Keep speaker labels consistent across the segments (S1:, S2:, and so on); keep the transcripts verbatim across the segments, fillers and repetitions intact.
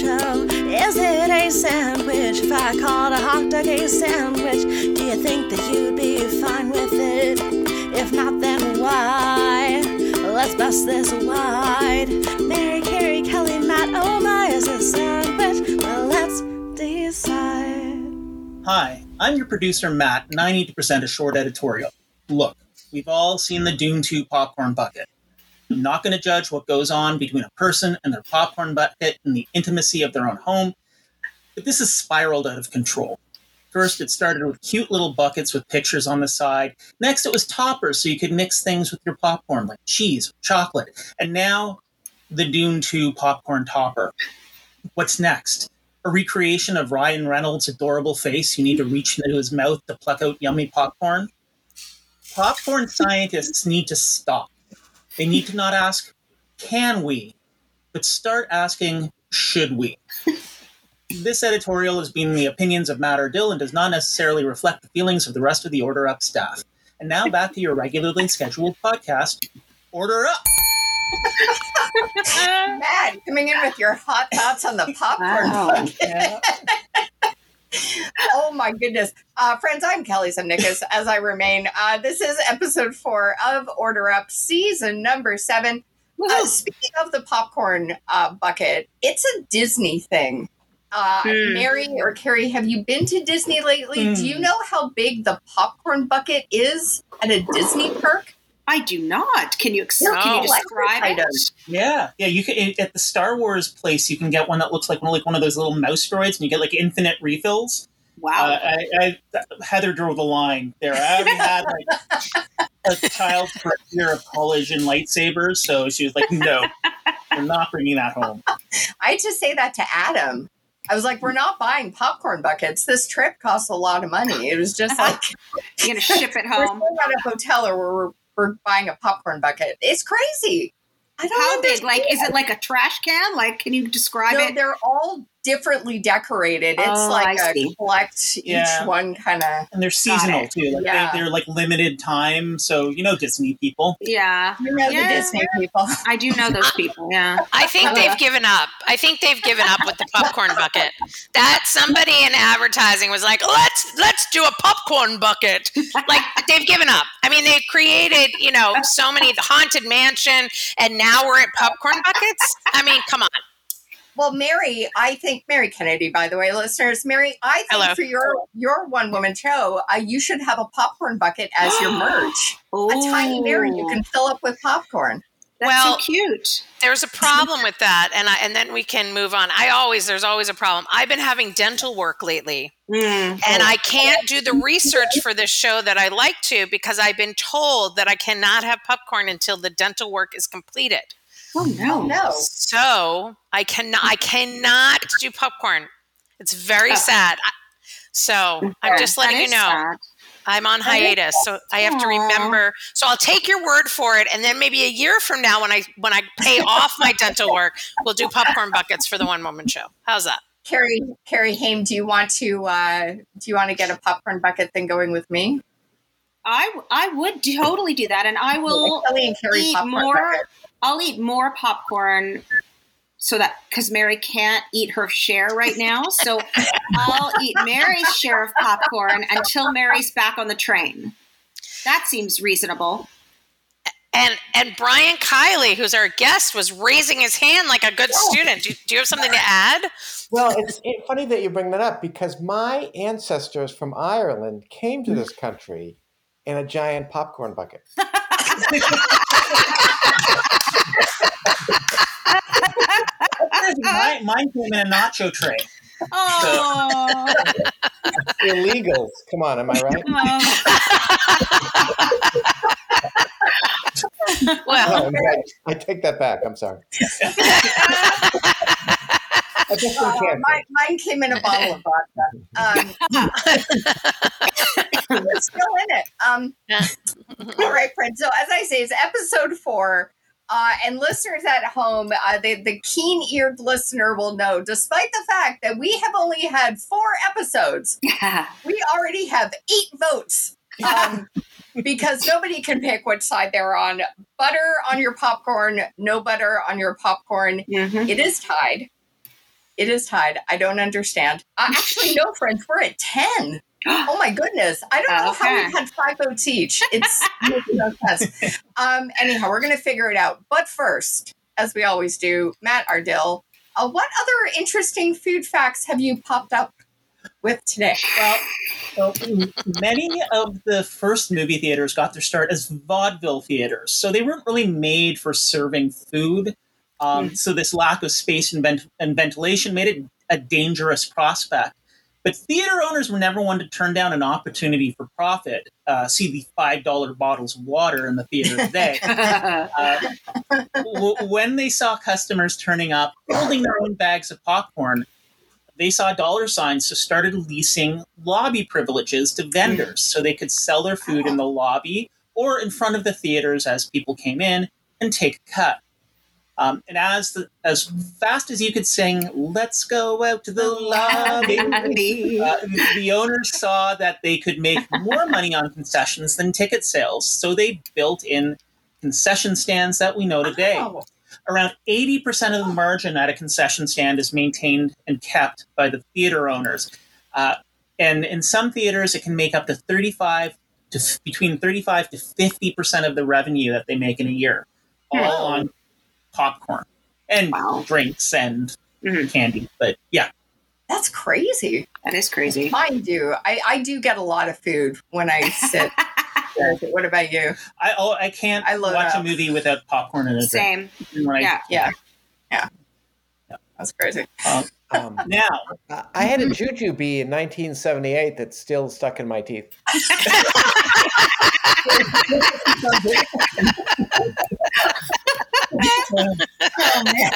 S1: Show. Is it a sandwich? If I called a hot dog a sandwich, do you think that you'd be fine with it? If not, then why? Let's bust this wide. Mary, Carrie, Kelly, Matt, oh my, is it a sandwich? Well, let's decide.
S2: Hi, I'm your producer, Matt, and I need to present a short editorial. Look, we've all seen the Dune two popcorn bucket. I'm not going to judge what goes on between a person and their popcorn bucket in the intimacy of their own home, but this has spiraled out of control. First, it started with cute little buckets with pictures on the side. Next, it was toppers so you could mix things with your popcorn, like cheese or chocolate. And now, the Dune two popcorn topper. What's next? A recreation of Ryan Reynolds' adorable face you need to reach into his mouth to pluck out yummy popcorn? Popcorn scientists need to stop. They need to not ask, can we? But start asking, should we? This editorial has been the opinions of Matt Ardill and does not necessarily reflect the feelings of the rest of the Order Up staff. And now back to your regularly scheduled podcast, Order Up!
S3: Matt, coming in with your hot thoughts on the popcorn
S4: Wow.
S3: bucket.
S2: Yeah.
S3: Oh my goodness. Uh, friends, I'm Kelly Semnikas, as I remain. Uh, this is episode four of Order Up, season number seven. Uh, speaking of the popcorn uh, bucket, it's a Disney thing. Uh,
S4: Hmm.
S3: Mary or Carrie, have you been to Disney lately?
S2: Hmm.
S3: Do you know how big the popcorn bucket is at a Disney park?
S4: I do not. Can you, ex-
S3: They're
S4: can you
S3: collector's
S4: describe it?
S3: items.
S2: Yeah, yeah. You can at the Star Wars place. You can get one that looks like one like one of those little mouse droids, and you get like infinite refills.
S4: Wow.
S2: Uh, I, I, Heather drove the line there. I already had like a child's first year of college and lightsabers, so she was like, "No, we're not bringing that home."
S3: I had to say that to Adam. I was like, we're not buying popcorn buckets. This trip costs a lot of money. It was just like,
S4: You're going to ship it
S3: we're
S4: home.
S3: staying at a hotel or we're, we're buying a popcorn bucket. It's crazy. I don't
S4: How big?
S3: understand.
S4: Like, is it like a trash can? Like, can you describe
S3: No,
S4: it?
S3: they're all differently decorated. It's
S4: Oh,
S3: like
S4: I
S3: a
S4: see.
S3: collect
S2: Yeah.
S3: each one kind of.
S2: And they're seasonal
S4: it.
S2: too. Like
S3: Yeah.
S2: they, they're like limited time. So you know Disney people.
S4: Yeah.
S3: You know
S4: Yeah.
S3: the Disney people.
S4: I do know those people. Yeah.
S5: I think they've given up. I think they've given up with the popcorn bucket. That somebody in advertising was like, let's let's do a popcorn bucket. Like they've given up. I mean, they've created, you know, so many the Haunted Mansion, and now we're at popcorn buckets. I mean, come on.
S3: Well, Mary, I think Mary Kennedy, by the way, listeners, Mary, I think
S5: Hello.
S3: for your your one woman show, uh, you should have a popcorn bucket as your merch. A tiny Mary you can fill up with popcorn.
S4: That's
S5: Well,
S4: so cute.
S5: There's a problem with that, and I, and then we can move on. I always there's always a problem. I've been having dental work lately,
S4: Mm.
S5: and I can't do the research for this show that I like to because I've been told that I cannot have popcorn until the dental work is completed.
S4: Oh, no.
S3: Oh, no.
S5: So I cannot I cannot do popcorn. It's very
S4: Oh.
S5: sad. I- So I'm just letting
S4: That
S5: you
S4: is
S5: know.
S4: sad.
S5: I'm on hiatus, so I have to
S4: Aw.
S5: remember. So I'll take your word for it, and then maybe a year from now, when I when I pay off my dental work, we'll do popcorn buckets for the One Woman Show. How's that?
S3: Carrie, Carrie Haim, do you want to uh, do you want to get a popcorn bucket thing going with me?
S4: I, I would totally do that, and I will
S3: Kelly and Carrie
S4: eat
S3: popcorn
S4: more.
S3: bucket.
S4: I'll eat more popcorn so that because Mary can't eat her share right now, so I'll eat Mary's share of popcorn until Mary's back on the train. That seems reasonable.
S5: And and Brian Kiley, who's our guest, was raising his hand like a good student. Do, do you have something to add?
S6: Well, it's it, funny that you bring that up because my ancestors from Ireland came to this country in a giant popcorn bucket.
S2: mine, mine came in a nacho tray.
S4: Oh,
S6: Illegals. Come on, am I right?
S5: Well,
S6: No, I'm right. I take that back. I'm sorry. I just
S3: Uh,
S6: can't.
S3: mine, mine came in a bottle of vodka. Um, it's still in it. Um, all right, friends. So as I say, it's episode four. Uh, and listeners at home, uh, the, the keen-eared listener will know, despite the fact that we have only had four episodes, we already have eight votes. Um, because nobody can pick which side they're on. Butter on your popcorn, no butter on your popcorn.
S4: Mhm.
S3: It is tied. It is tied. I don't understand. Uh, actually, no, friends, we're at ten. Oh my goodness. I don't know
S4: Okay.
S3: how we've had five votes each. It's making no sense. Um, anyhow, we're going to figure it out. But first, as we always do, Matt Ardill, uh, what other interesting food facts have you popped up with today?
S2: Well, so many of the first movie theaters got their start as vaudeville theaters. So they weren't really made for serving food. Um, mm. So this lack of space and, vent- and ventilation made it a dangerous prospect. But theater owners were never one to turn down an opportunity for profit. Uh, see the five dollar bottles of water in the theater today. uh, w- when they saw customers turning up, holding their own bags of popcorn, they saw dollar signs, so started leasing lobby privileges to vendors so they could sell their food in the lobby or in front of the theaters as people came in and take a cut. Um, and as the, as fast as you could sing, "Let's go out to the lobby," uh, the owners saw that they could make more money on concessions than ticket sales, so they built in concession stands that we know today. Oh. Around eighty percent of the margin at a concession stand is maintained and kept by the theater owners. Uh, and in some theaters, it can make up to thirty-five to f- between thirty-five to fifty percent of the revenue that they make in a year, all on popcorn and wow. drinks and mm-hmm. candy. But yeah.
S3: That's crazy.
S4: That is crazy.
S3: Mind you, I, I do get a lot of food when I sit. What about you?
S2: I oh, I can't I watch a movie without popcorn in a
S4: Same.
S2: drink. Right?
S3: Yeah. yeah. Yeah. Yeah. That's crazy.
S2: Um, um, now,
S6: uh, I had a jujube in nineteen seventy-eight that's still stuck in my teeth.
S3: Oh, man.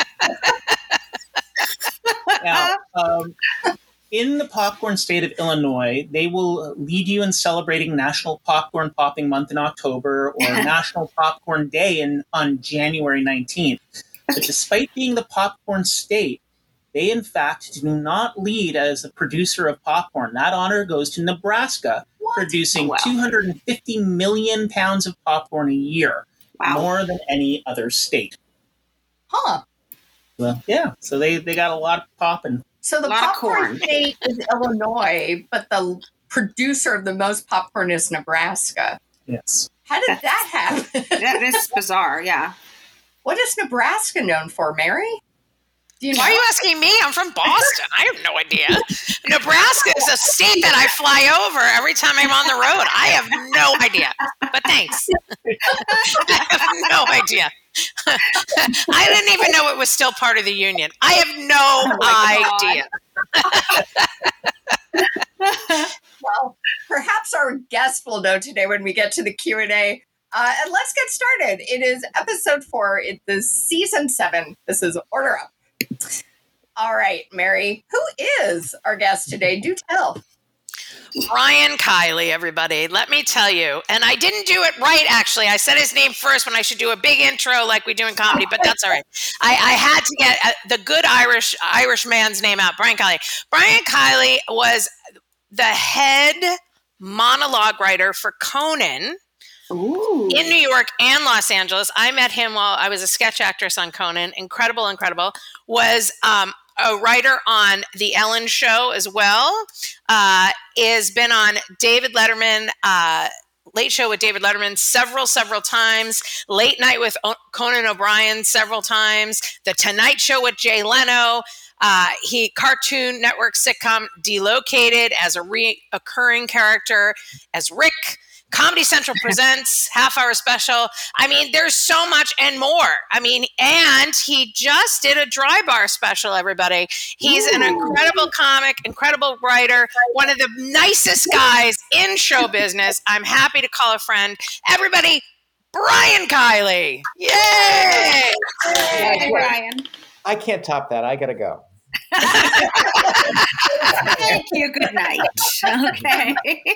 S2: Now, um, in the popcorn state of Illinois, they will lead you in celebrating National Popcorn Popping Month in October or National Popcorn Day in, on January nineteenth. But despite being the popcorn state, they in fact do not lead as a producer of popcorn. That honor goes to Nebraska, what? producing oh, wow. two hundred fifty million pounds of popcorn a year, wow. more than any other state.
S3: Huh.
S2: Well, yeah, so they, they got a lot of popping.
S3: So the popcorn state is Illinois, but the producer of the most popcorn is Nebraska.
S2: Yes.
S3: How did that happen?
S4: That is bizarre, yeah.
S3: What is Nebraska known for, Mary?
S5: Do you know? Why are you asking me? I'm from Boston. I have no idea. Nebraska is a state that I fly over every time I'm on the road. I have no idea. But thanks. I have no idea. I didn't even know it was still part of the union. I have no
S3: oh idea. Well, perhaps our guest will know today when we get to the Q and A. Uh, and let's get started. It is episode four. It's the season seven. This is Order Up. All right, Mary, who is our guest today? Do tell.
S5: Brian Kiley, everybody. Let me tell you. And I didn't do it right, actually. I said his name first when I should do a big intro like we do in comedy, but that's all right. I, I had to get uh, the good Irish Irish man's name out, Brian Kiley. Brian Kiley was the head monologue writer for Conan. Ooh. In New York and Los Angeles. I met him while I was a sketch actress on Conan. Incredible, incredible. Was um, a writer on The Ellen Show as well. Uh, is been on David Letterman, uh, Late Show with David Letterman several, several times. Late Night with o- Conan O'Brien several times. The Tonight Show with Jay Leno. Uh, he Cartoon Network sitcom Delocated as a reoccurring character as Rick. Comedy Central presents half hour special. I mean, there's so much and more. I mean, and he just did a Dry Bar special, everybody. He's Ooh. An incredible comic, incredible writer, one of the nicest guys in show business. I'm happy to call a friend. Everybody, Brian Kiley. Yay!
S4: Yay, Brian.
S6: I can't top that. I got to go.
S4: Thank you. Good night. Okay.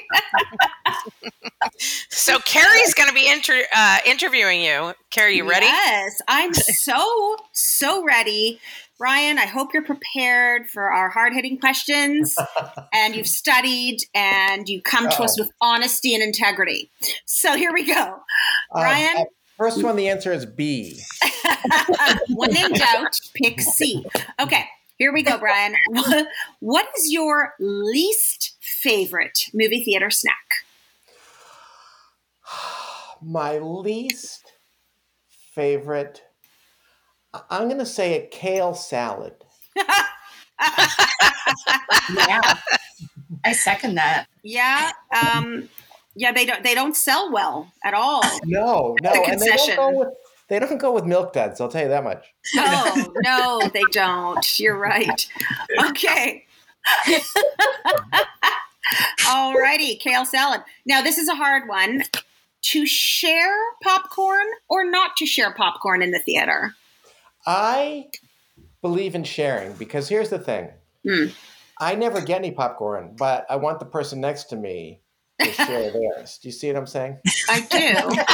S5: So Carrie's going to be inter- uh, interviewing you. Carrie, you ready?
S4: Yes, I'm so, so ready. Ryan, I hope you're prepared for our hard-hitting questions and you've studied and you come to Uh-oh. us with honesty and integrity. So here we go.
S6: Uh,
S4: Ryan?
S6: Uh, first one, the answer is B.
S4: When in doubt, pick C. Okay. Here we go, Brian. What is your least favorite movie theater snack?
S6: My least favorite, I'm going to say a kale salad.
S3: Yeah, I second that.
S4: Yeah, um, yeah, they don't they don't sell well at all.
S6: No, no,
S4: The
S6: and they don't
S4: concession.
S6: go with they don't go with Milk Duds. I'll tell you that much.
S4: No, no, they don't. You're right. Okay. Alrighty, kale salad. Now this is a hard one. To share popcorn or not to share popcorn in the theater?
S6: I believe in sharing because here's the thing.
S4: Hmm.
S6: I never get any popcorn, but I want the person next to me to share theirs. Do you see what I'm saying?
S4: I do.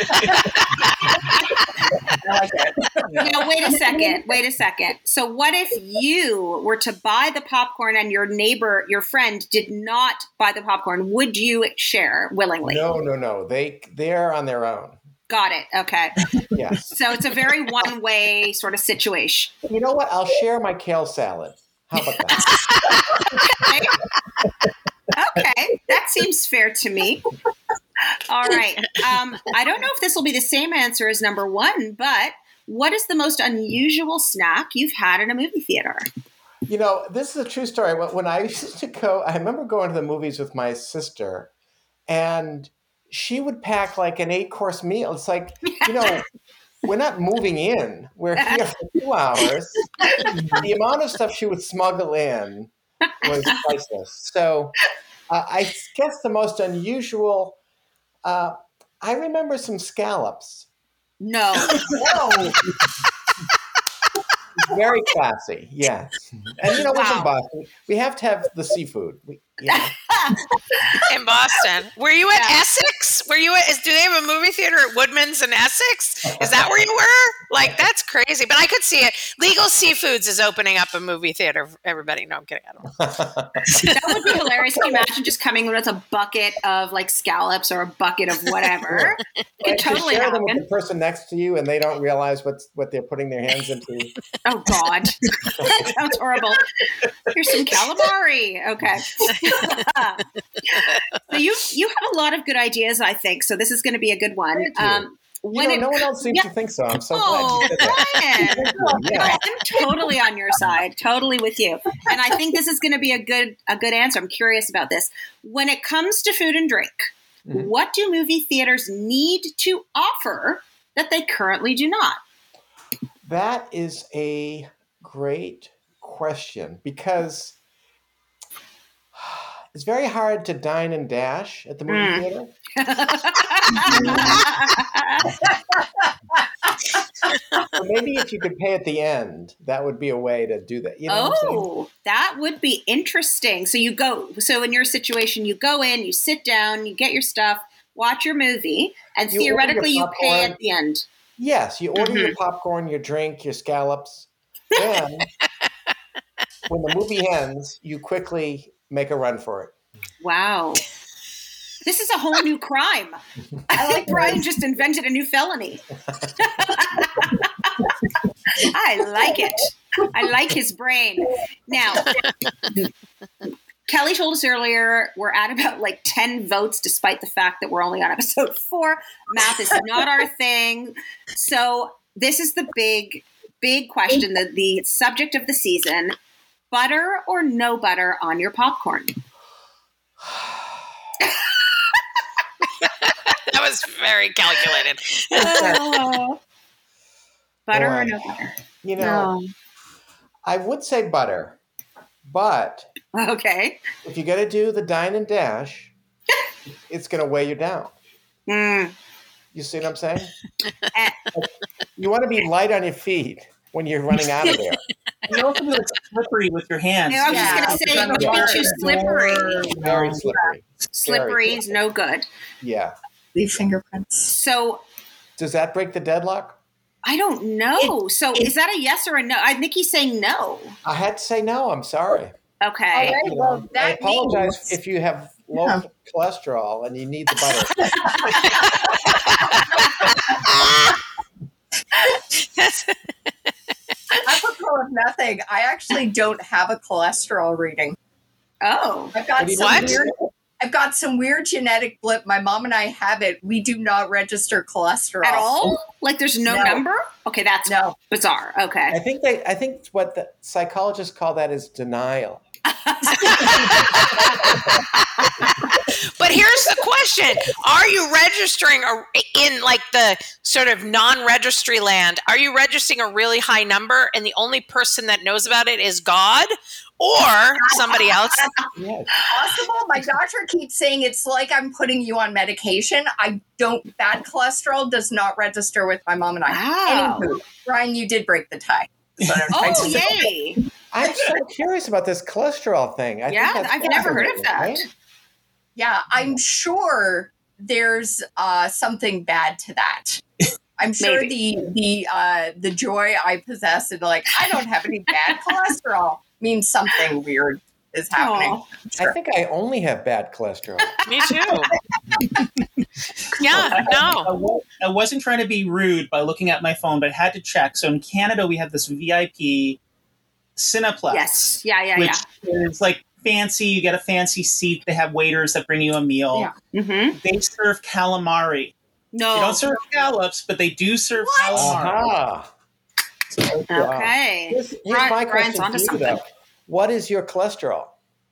S3: I like it.
S4: Now, wait a second. Wait a second. So what if you were to buy the popcorn and your neighbor, your friend, did not buy the popcorn? Would you share willingly?
S6: No, no, no. They they're on their own.
S4: Got it. Okay.
S6: Yes.
S4: So it's a very one-way sort of situation.
S6: You know what? I'll share my kale salad. How about that?
S4: Okay. That seems fair to me. All right. Um, I don't know if this will be the same answer as number one, but what is the most unusual snack you've had in a movie theater?
S6: You know, this is a true story. When when I used to go, I remember going to the movies with my sister, and she would pack like an eight-course meal. It's like, you know, we're not moving in. We're here for two hours. The amount of stuff she would smuggle in was priceless. So uh, I guess the most unusual, uh, I remember some scallops.
S4: No.
S6: No. Very classy, yes. And you know, we're
S4: Wow.
S6: from Boston. We have to have the seafood. We, you know.
S5: In Boston. Were you at
S4: Yeah.
S5: Essex? Were you at, is, do they have a movie theater at Woodman's in Essex? Is that where you were? Like, that's crazy. But I could see it. Legal Seafoods is opening up a movie theater for everybody. No, I'm kidding. I don't know.
S4: That would be hilarious. Can you imagine just coming with a bucket of like scallops or a bucket of whatever? It could
S6: And to
S4: totally
S6: share them with
S4: happen.
S6: the person next to you, and they don't realize what's what they're putting their hands into.
S4: Oh God, that sounds horrible. Here's some calamari. Okay. So you you have a lot of good ideas, I think. So this is going to be a good one.
S6: Thank you.
S4: Um,
S6: You
S4: when
S6: know,
S4: it,
S6: no one else seems
S4: yeah.
S6: to think so. I'm so
S4: Oh,
S6: glad you said that.
S4: Brian.
S6: Yeah.
S4: I'm totally on your side, totally with you. And I think this is going to be a good a good answer. I'm curious about this. When it comes to food and drink,
S6: Mhm.
S4: what do movie theaters need to offer that they currently do not?
S6: That is a great question because it's very hard to dine and dash at the movie
S4: Mm.
S6: theater. So maybe if you could pay at the end, that would be a way to do that. You know what I'm saying?
S4: Oh, that would be interesting. So you go, so in your situation, you go in, you sit down, you get your stuff, watch your movie, and
S6: You order your
S4: theoretically you pay
S6: popcorn.
S4: at the end.
S6: Yes, you order
S4: Mhm.
S6: your popcorn, your drink, your scallops, and when the movie ends, you quickly make a run for it.
S4: Wow. This is a whole new crime. I think Brian just invented a new felony. I like it. I like his brain. Now, Kelly told us earlier we're at about like ten votes, despite the fact that we're only on episode four. Math is not our thing. So this is the big, big question, the, the subject of the season. Butter or no butter on your popcorn?
S5: That was very calculated.
S4: Oh. Butter or
S6: Boy.
S4: no butter?
S6: You know, I would say butter, but
S4: No. Okay.
S6: if you got to do the dine and dash, it's going to weigh you down.
S4: Mm.
S6: You see what I'm saying?
S4: Eh.
S6: You want to be light on your feet when you're running out of there.
S2: You also be like slippery with your hands.
S4: I was
S3: Yeah.
S4: just going to say,
S2: Yeah.
S4: it would be too slippery.
S6: Very slippery.
S4: Slippery is no good.
S6: Yeah.
S3: Leave fingerprints.
S4: So
S6: Does that break the deadlock?
S4: I don't know. So is that a yes or a no? I think he's saying no.
S6: I had to say no. I'm sorry.
S4: Okay.
S3: All right,
S6: You know,
S3: well,
S6: I
S3: that
S6: apologize
S3: means-
S6: if you have low
S3: Yeah.
S6: cholesterol and you need the butter.
S5: That's-
S3: I propose nothing. thing. I actually don't have a cholesterol reading.
S4: Oh,
S3: I've got some
S5: What?
S3: weird. I've got some weird genetic blip. My mom and I have it. We do not register cholesterol
S4: at all? Like there's no,
S3: No.
S4: number? Okay, that's
S3: No.
S4: bizarre.
S6: I
S4: Okay.
S6: think they. I think what the psychologists call that is denial.
S5: But here's the question: are you registering a, in like the sort of non-registry land? Are you registering a really high number, and the only person that knows about it is God or somebody else?
S6: Yes.
S3: Possible. My doctor keeps saying it's like I'm putting you on medication. I don't. Bad cholesterol does not register with my mom and I.
S4: Wow.
S3: Anywho, Brian, you did break the tie. So I'm trying
S4: Oh,
S3: to say-
S4: yay.
S6: I'm so curious about this cholesterol thing. I
S4: Yeah,
S6: think that's
S4: I've never heard of
S6: fascinating,
S4: that.
S6: right?
S3: Yeah, I'm sure there's uh, something bad to that. I'm sure the the uh, the joy I possess and like I don't have any bad cholesterol means something weird is happening.
S4: Aw.
S6: I think I only have bad cholesterol.
S5: Me too. Yeah,
S2: I,
S5: no.
S2: wa- I wasn't trying to be rude by looking at my phone, but I had to check. So in Canada, we have this V I P Cineplex.
S4: Yes. Yeah, yeah,
S2: which
S4: yeah.
S2: is like fancy. You get a fancy seat. They have waiters that bring you a meal.
S3: Yeah.
S4: Mm-hmm.
S2: They serve calamari.
S4: No.
S2: They don't serve scallops, but they do serve calamari.
S6: Aha. So, uh,
S4: Okay.
S6: Here's, here's
S4: Brian-
S6: my
S4: Brian's
S6: question
S4: onto
S6: to you,
S4: something.
S6: though. What is your cholesterol?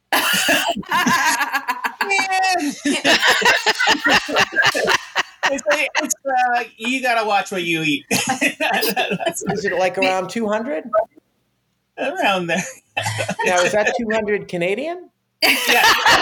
S2: It's, like- it's, uh, you gotta watch what you eat.
S6: Is it like around two hundred?
S2: Around there.
S6: Now, is that two hundred Canadian?
S2: Yeah.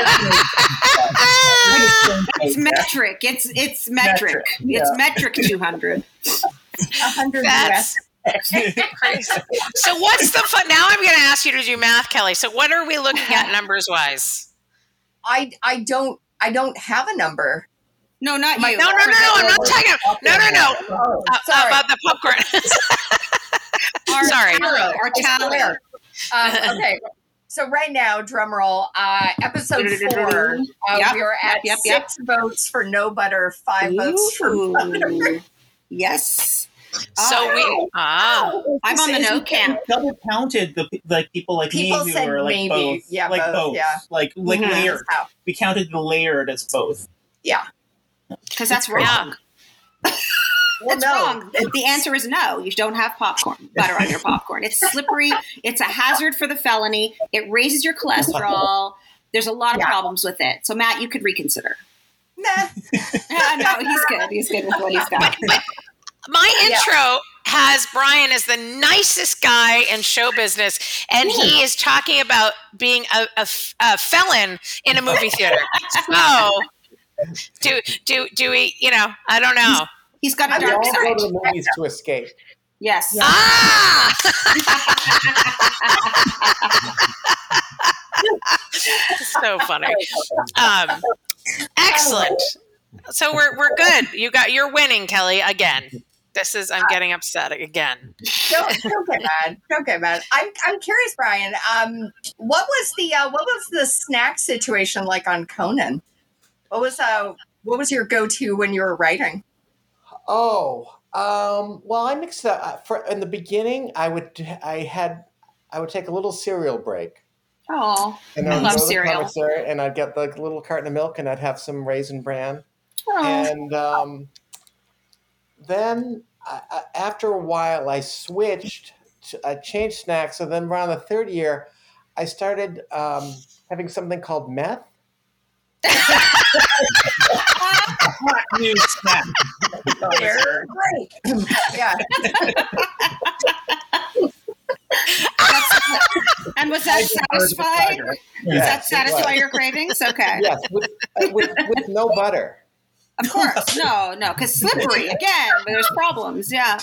S4: It's metric. It's it's metric.
S2: Metric,
S4: It's
S2: yeah.
S4: metric two hundred.
S3: A hundred
S5: That's
S3: U S.
S5: crazy. So what's the fun? Now I'm going to ask you to do math, Kelly. So what are we looking at numbers wise?
S3: I I don't I don't have a number.
S4: No, not
S3: My-
S4: you.
S5: No, no, no, no. I'm not talking. No, no, no.
S3: Oh,
S5: Uh,
S3: sorry.
S5: about the popcorn.
S4: Our
S5: Sorry.
S4: tally, our
S3: I
S4: tally.
S3: swear. Um, okay. So right now, drum roll, uh, episode four, uh,
S4: Yep,
S3: we are at
S4: yep, yep,
S3: six votes for no butter, five votes for butter.
S4: Ooh. Yes.
S5: So we ah.
S4: I'm on the no camp.
S2: Double counted the like people like
S3: People
S2: me who
S3: said
S2: were like
S3: maybe.
S2: both,
S3: Yeah,
S2: like
S3: both,
S2: both,
S3: yeah.
S2: like like
S4: Mhm.
S2: layered.
S3: How?
S2: We counted the layered as both.
S3: Yeah.
S4: Because that's wrong.
S5: Yeah.
S3: Well,
S4: That's
S3: no.
S4: wrong. The answer is no. You don't have popcorn, butter on your popcorn. It's slippery. It's a hazard for the felony. It raises your cholesterol. There's a lot of
S3: Yeah.
S4: problems with it. So, Matt, you could reconsider.
S3: Nah.
S4: Yeah, no, he's good. He's good with what he's got.
S5: My
S3: Yeah.
S5: intro has Brian as the nicest guy in show business, and he is talking about being a, a f- a felon in a movie theater. So, do do do we? You know, I don't know.
S4: He's got a
S3: I'm
S6: We
S4: dark
S6: all
S4: side.
S6: go to the movies to escape.
S4: Yes.
S5: Ah! So funny. Um, excellent. So we're we're good. You got you're winning, Kelly, again. This is I'm getting upset again.
S3: Don't, don't get mad. Don't get mad. I'm I'm curious, Brian. Um, what was the uh, what was the snack situation like on Conan? What was uh what was your go to when you were writing?
S6: Oh, um, well, I mixed up. uh, For in the beginning, I would I had I would take a little cereal break,
S4: Oh,
S6: and
S4: I
S6: I'd
S4: love
S6: go to the
S4: cereal.
S6: commissary, and I'd get like a little carton of milk, and I'd have some Raisin Bran,
S4: Oh.
S6: and um, then I, I, after a while, I switched. To, I changed snacks, so then around the third year, I started um, having something called meth.
S2: New snack.
S3: They're great. Yeah.
S4: And was that satisfied? Does that
S6: Yes, it
S4: satisfy
S6: was.
S4: your cravings? Okay.
S6: Yes, with, uh, with, with no butter.
S4: Of course. No, no, because slippery. Again, there's problems. Yeah.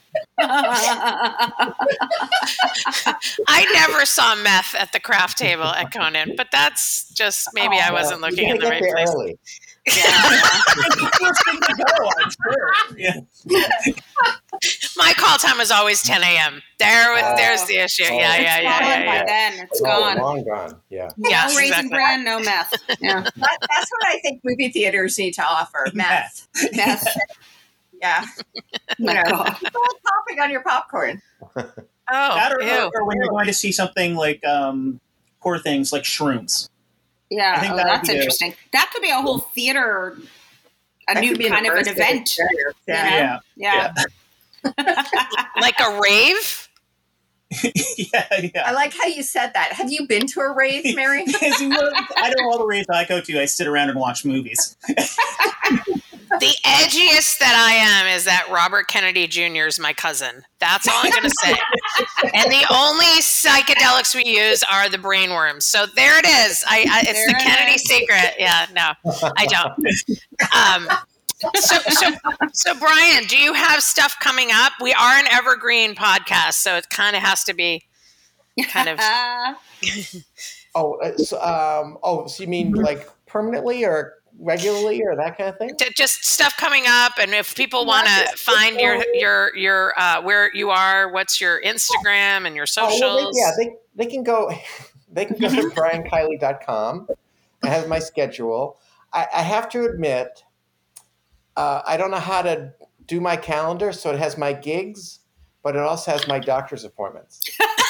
S5: I never saw meth at the craft table at Conan, but that's just maybe I wasn't
S6: Well,
S5: looking
S6: you
S5: in the
S6: gotta
S5: right
S6: get there
S5: place.
S6: early.
S2: First thing to go, I'm sure. Yeah.
S5: My call time was always ten a.m. There, was,
S6: Oh.
S5: there's the issue. Yeah,
S6: Oh.
S5: yeah,
S4: It's
S5: yeah,
S4: gone
S5: yeah,
S4: by
S5: yeah.
S4: then. It's
S6: Oh,
S4: gone.
S6: long gone. Yeah.
S5: Yes,
S4: no raisin
S5: exactly.
S4: bran, no meth. Yeah.
S3: That, that's what I think movie theaters need to offer. Meth.
S4: Meth.
S3: Yeah.
S4: My
S3: You know,
S4: God.
S3: keep on popping on your popcorn.
S5: Oh,
S2: that or,
S5: ew.
S2: or when you're going to see something like um, poor things like Shrooms.
S4: Yeah,
S2: I think
S4: oh,
S2: that would
S4: that's
S2: be a-
S4: interesting. That could be a whole theater, a
S3: That
S4: new
S3: could be
S4: kind of an
S3: immersive
S4: event.
S3: experience.
S4: you
S3: Yeah.
S4: know?
S2: Yeah.
S4: Yeah.
S5: Like a rave?
S2: yeah, yeah.
S3: I like how you said that. Have you been to a rave, Mary?
S2: Because you know, I don't know all the raves I go to. I sit around and watch movies.
S5: The edgiest that I am is that Robert Kennedy Junior is my cousin. That's all I'm going to say. And the only psychedelics we use are the brainworms. So there it is. I, I it's
S4: There
S5: the
S4: it
S5: Kennedy
S4: is.
S5: secret. Yeah, no, I don't. Um, so, so, so Brian, do you have stuff coming up? We are an evergreen podcast, so it kind of has to be kind of.
S4: Uh,
S6: Oh, uh, so, um, oh, so you mean like permanently or regularly or that kind of thing?
S5: T- just stuff coming up, and if people want to find your your your uh, where you are, what's your Instagram and your socials?
S6: Oh, well, they, yeah, they, they can go they can go to brian kiley dot com. I have my schedule. I, I have to admit, uh, I don't know how to do my calendar, so it has my gigs, but it also has my doctor's appointments.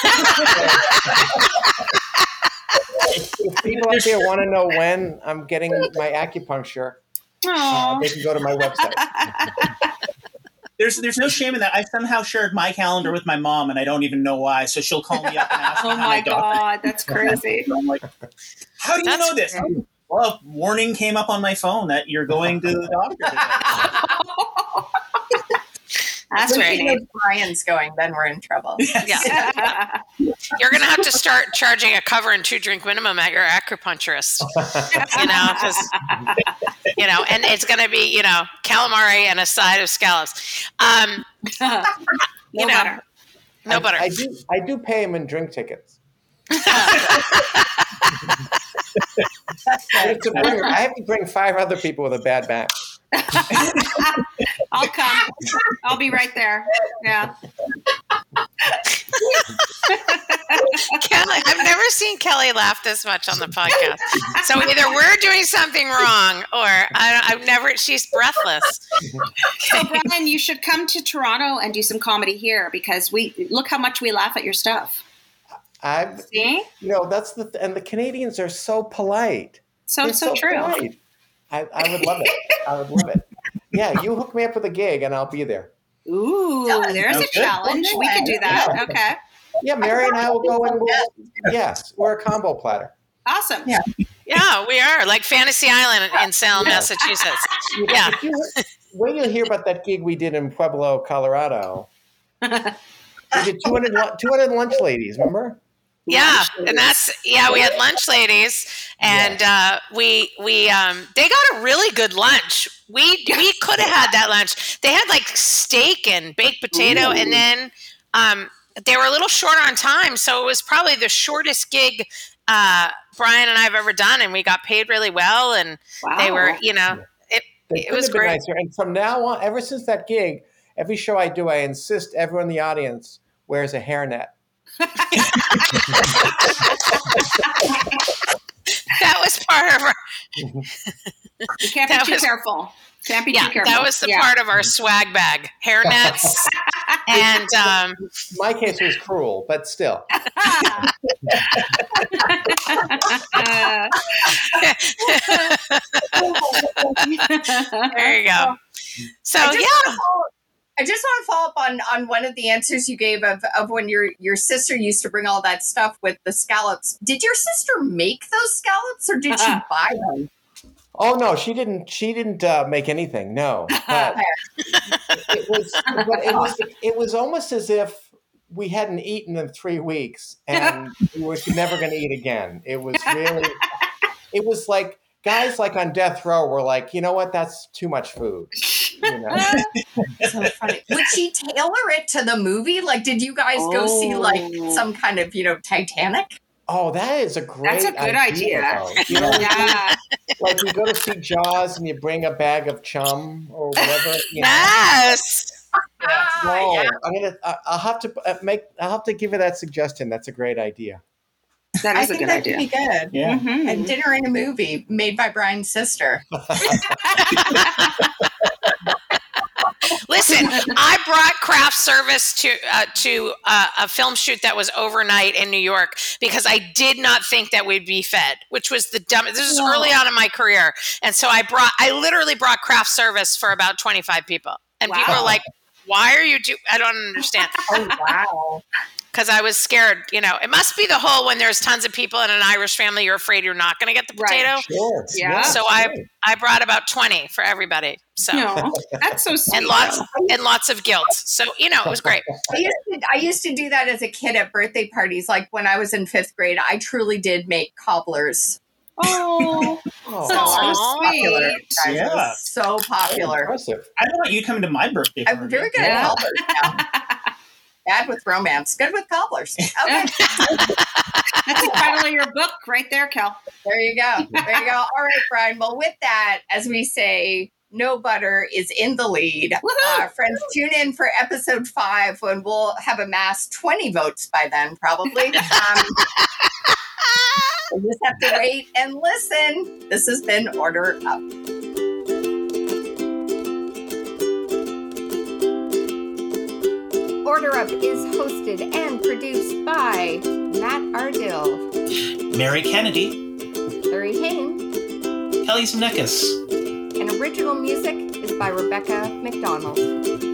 S6: If people out there want to know when I'm getting my acupuncture, uh,
S4: aw.
S6: they can go to my website.
S2: There's there's no shame in that. I somehow shared my calendar with my mom, and I don't even know why. So she'll call me up and ask me
S4: Oh
S2: how
S4: my
S2: doctor.
S4: God, that's crazy.
S2: I'm like, how do you
S5: That's
S2: know this? Well, a warning came up on my phone that you're going to the doctor today.
S4: That's
S3: When
S4: very
S3: she
S4: neat.
S3: knows Brian's going, then we're in trouble.
S5: Yeah. You're going to have to start charging a cover and two drink minimum at your acupuncturist, you know, because, you know, and it's going to be, you know, calamari and a side of scallops. Um,
S4: No
S5: you know,
S4: matter.
S5: no
S6: I,
S5: butter.
S6: I do I do pay them in drink tickets. But it's a bring, I have to bring five other people with a bad back.
S4: I'll come. I'll be right there. Yeah.
S5: Kelly, I've never seen Kelly laugh this much on the podcast. So either we're doing something wrong, or I, I've never. She's breathless.
S4: So Brian, you should come to Toronto and do some comedy here because we look how much we laugh at your stuff.
S6: I've
S4: See?
S6: you know that's the and the Canadians are so polite.
S4: So
S6: They're
S4: it's so, true.
S6: polite. I, I would love it. I would love it. Yeah, you hook me up with a gig and I'll be there.
S4: Ooh,
S3: Done.
S4: there's a
S2: Okay.
S4: challenge. We could do that. Okay.
S6: Yeah, Mary and I will go and we'll, yes, we're a combo platter.
S4: Awesome.
S3: Yeah.
S5: Yeah, we are like Fantasy Island in Salem,
S6: Yeah.
S5: Massachusetts. Yeah.
S6: If you, wait till you hear about that gig we did in Pueblo, Colorado. We did two hundred, lu- two hundred lunch ladies, remember?
S5: Yeah, and that's yeah. We had lunch ladies, and uh, we we um, they got a really good lunch. We we could have had that lunch. They had like steak and baked potato,
S6: Ooh.
S5: and then um, they were a little short on time, so it was probably the shortest gig uh, Brian and I have ever done, and we got paid really well, and
S4: Wow.
S5: they were you know it
S6: They
S5: it
S6: couldn't
S5: was
S6: have been
S5: great.
S6: nicer. And from now on, ever since that gig, every show I do, I insist everyone in the audience wears a hairnet.
S5: That was part of our
S4: You can't be
S5: That
S4: too
S5: was-
S4: careful. Can't be
S5: yeah.
S4: too careful.
S5: That was the
S4: Yeah.
S5: part of our swag bag, hairnets, and um,
S6: In my case, it was cruel, but still.
S4: Uh,
S5: there you go. So
S3: I just
S5: yeah.
S3: wanna follow- I just want to follow up on, on one of the answers you gave of, of when your your sister used to bring all that stuff with the scallops. Did your sister make those scallops or did she buy them?
S6: Oh no, she didn't. She didn't uh, make anything. No, but it was. But it was. It was almost as if we hadn't eaten in three weeks, and we were never going to eat again. It was really. It was like guys like on death row were like, you know what? That's too much food. You know.
S3: So funny. Would she tailor it to the movie? Like, did you guys go see like
S4: Oh.
S3: some kind of, you know, Titanic?
S6: Oh, that is a great.
S4: That's a good idea.
S6: though. You know,
S4: yeah.
S6: like you go to see Jaws and you bring a bag of chum or whatever. You know.
S5: Yes.
S3: Ah,
S6: No,
S3: yeah.
S6: I'm gonna. I- I'll have to uh, make. I'll have to give you that suggestion. That's a great idea.
S4: That
S3: I
S4: is a
S3: think
S4: good
S3: that
S4: idea.
S3: could be good.
S2: Yeah.
S4: Mhm.
S3: And dinner in a movie made by Brian's sister.
S5: Listen, I brought craft service to uh, to uh, a film shoot that was overnight in New York because I did not think that we'd be fed, which was the dumbest. This was early on in my career, and so I brought, I literally brought craft service for about twenty-five people, and wow. people are like, "Why are you do?" I don't understand.
S3: Oh wow.
S5: Because I was scared, you know, it must be the whole when there's tons of people in an Irish family, you're afraid you're not going to get the potato.
S3: Right.
S6: Sure.
S5: Yeah. So I I brought about twenty for everybody. So
S4: no, that's so sweet.
S5: And lots and lots of guilt. So, you know, it was great.
S3: I used to, I used to do that as a kid at birthday parties. Like when I was in fifth grade, I truly did make cobblers.
S4: Oh,
S3: so
S4: so
S3: popular.
S4: sweet.
S2: Yeah.
S3: So popular.
S6: Impressive.
S2: I want you coming to my birthday party.
S3: I'm very good at cobblers now. Bad with romance, good with cobblers. Okay.
S4: That's the title of your book right there, Kel.
S3: There you go. There you go. All right, Brian. Well, with that, as we say, No Butter is in the lead. Uh, friends, tune in for episode five when we'll have amassed twenty votes by then, probably. Um, we'll just have to wait and listen. This has been Order Up. Order Up is hosted and produced by Matt Ardill,
S2: Mary Kennedy,
S3: Larry Hayne,
S2: Kelly Zemeckis.
S3: and original music is by Rebecca McDonald.